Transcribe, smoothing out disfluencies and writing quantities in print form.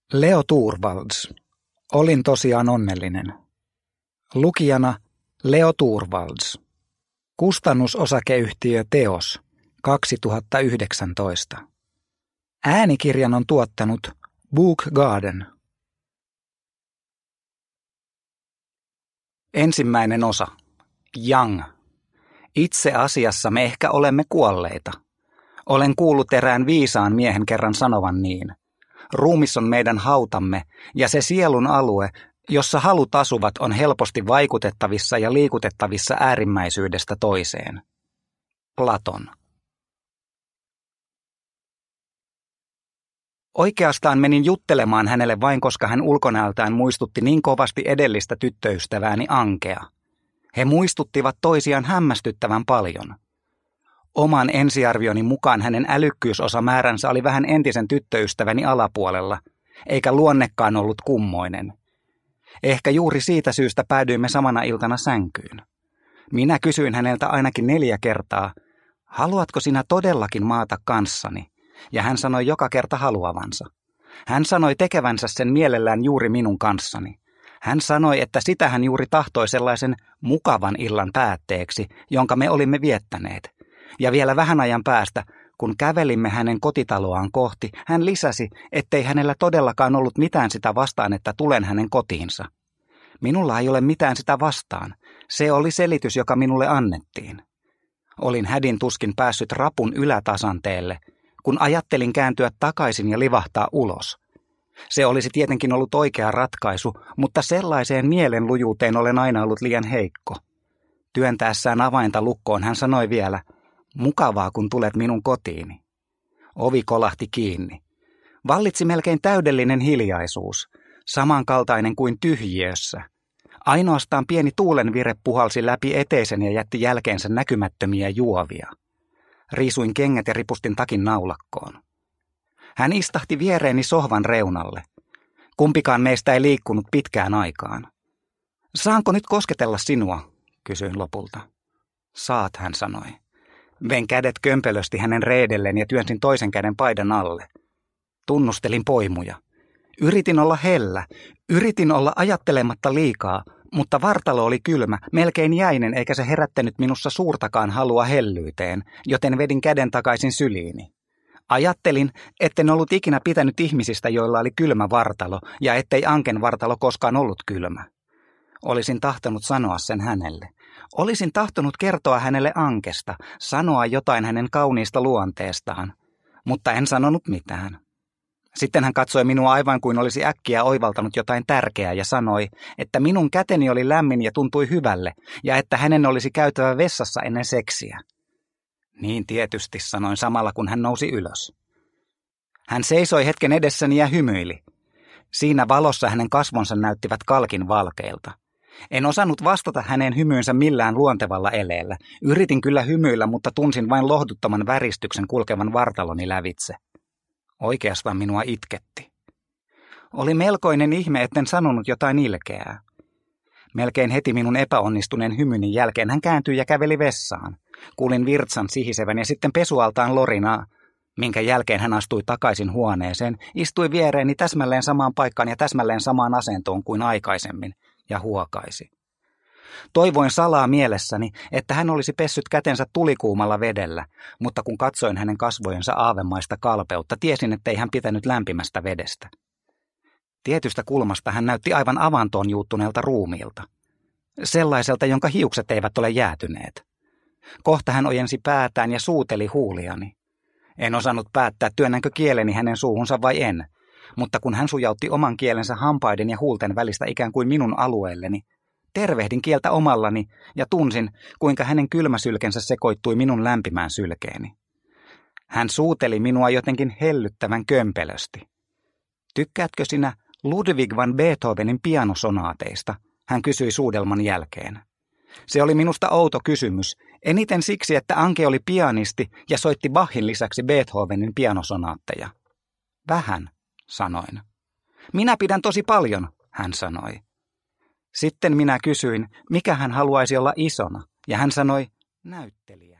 Leo Torvalds. Olin tosiaan onnellinen. Lukijana Leo Torvalds. Kustannusosakeyhtiö Teos 2019. Äänikirjan on tuottanut Book Garden. Ensimmäinen osa. Young. Itse asiassa me ehkä olemme kuolleita. Olen kuullut erään viisaan miehen kerran sanovan niin. Ruumis on meidän hautamme, ja se sielun alue, jossa halut asuvat, on helposti vaikutettavissa ja liikutettavissa äärimmäisyydestä toiseen. Platon. Oikeastaan menin juttelemaan hänelle vain, koska hän ulkonäöltään muistutti niin kovasti edellistä tyttöystävääni Ankea. He muistuttivat toisiaan hämmästyttävän paljon. Oman ensiarvioni mukaan hänen älykkyysosamääränsä oli vähän entisen tyttöystäväni alapuolella, eikä luonnekaan ollut kummoinen. Ehkä juuri siitä syystä päädyimme samana iltana sänkyyn. Minä kysyin häneltä ainakin 4 kertaa, haluatko sinä todellakin maata kanssani? Ja hän sanoi joka kerta haluavansa. Hän sanoi tekevänsä sen mielellään juuri minun kanssani. Hän sanoi, että sitä hän juuri tahtoi sellaisen mukavan illan päätteeksi, jonka me olimme viettäneet. Ja vielä vähän ajan päästä, kun kävelimme hänen kotitaloaan kohti, hän lisäsi, ettei hänellä todellakaan ollut mitään sitä vastaan, että tulen hänen kotiinsa. Minulla ei ole mitään sitä vastaan. Se oli selitys, joka minulle annettiin. Olin hädin tuskin päässyt rapun ylätasanteelle, kun ajattelin kääntyä takaisin ja livahtaa ulos. Se olisi tietenkin ollut oikea ratkaisu, mutta sellaiseen mielenlujuuteen olen aina ollut liian heikko. Työntäessään avainta lukkoon hän sanoi vielä, mukavaa kun tulet minun kotiini. Ovi kolahti kiinni. Vallitsi melkein täydellinen hiljaisuus, samankaltainen kuin tyhjiössä. Ainoastaan pieni tuulenvire puhalsi läpi eteisen ja jätti jälkeensä näkymättömiä juovia. Riisuin kengät ja ripustin takin naulakkoon. Hän istahti viereeni sohvan reunalle. Kumpikaan meistä ei liikkunut pitkään aikaan. Saanko nyt kosketella sinua? Kysyin lopulta. Saat, hän sanoi. Vein kädet kömpelösti hänen reedelleen ja työnsin toisen käden paidan alle. Tunnustelin poimuja. Yritin olla hellä, yritin olla ajattelematta liikaa, mutta vartalo oli kylmä, melkein jäinen eikä se herättänyt minussa suurtakaan halua hellyyteen, joten vedin käden takaisin syliini. Ajattelin, etten ollut ikinä pitänyt ihmisistä, joilla oli kylmä vartalo ja ettei Anken vartalo koskaan ollut kylmä. Olisin tahtonut sanoa sen hänelle. Olisin tahtonut kertoa hänelle Ankesta, sanoa jotain hänen kauniista luonteestaan, mutta en sanonut mitään. Sitten hän katsoi minua aivan kuin olisi äkkiä oivaltanut jotain tärkeää ja sanoi, että minun käteni oli lämmin ja tuntui hyvälle ja että hänen olisi käytävä vessassa ennen seksiä. Niin tietysti, sanoin samalla kun hän nousi ylös. Hän seisoi hetken edessäni ja hymyili. Siinä valossa hänen kasvonsa näyttivät kalkin valkeilta. En osannut vastata hänen hymyynsä millään luontevalla eleellä. Yritin kyllä hymyillä, mutta tunsin vain lohduttoman väristyksen kulkevan vartaloni lävitse. Oikeastaan minua itketti. Oli melkoinen ihme, etten sanonut jotain ilkeää. Melkein heti minun epäonnistuneen hymyni jälkeen hän kääntyi ja käveli vessaan. Kuulin virtsan sihisevän ja sitten pesualtaan lorinaa, minkä jälkeen hän astui takaisin huoneeseen, istui viereeni täsmälleen samaan paikkaan ja täsmälleen samaan asentoon kuin aikaisemmin ja huokaisi. Toivoin salaa mielessäni, että hän olisi pessyt kätensä tulikuumalla vedellä, mutta kun katsoin hänen kasvojensa aavemaista kalpeutta, tiesin, ettei hän pitänyt lämpimästä vedestä. Tietystä kulmasta hän näytti aivan avantoon juuttuneelta ruumiilta. Sellaiselta, jonka hiukset eivät ole jäätyneet. Kohta hän ojensi päätään ja suuteli huuliani. En osannut päättää, työnnänkö kieleni hänen suuhunsa vai en, mutta kun hän sujautti oman kielensä hampaiden ja huulten välistä ikään kuin minun alueelleni, tervehdin kieltä omallani ja tunsin, kuinka hänen kylmäsylkensä sekoittui minun lämpimään sylkeeni. Hän suuteli minua jotenkin hellyttävän kömpelösti. Tykkäätkö sinä Ludwig van Beethovenin pianosonaateista? Hän kysyi suudelman jälkeen. Se oli minusta outo kysymys, eniten siksi, että Anke oli pianisti ja soitti Bachin lisäksi Beethovenin pianosonaatteja. Vähän, sanoin. Minä pidän tosi paljon, hän sanoi. Sitten minä kysyin, mikä hän haluaisi olla isona, ja hän sanoi, näyttelijä.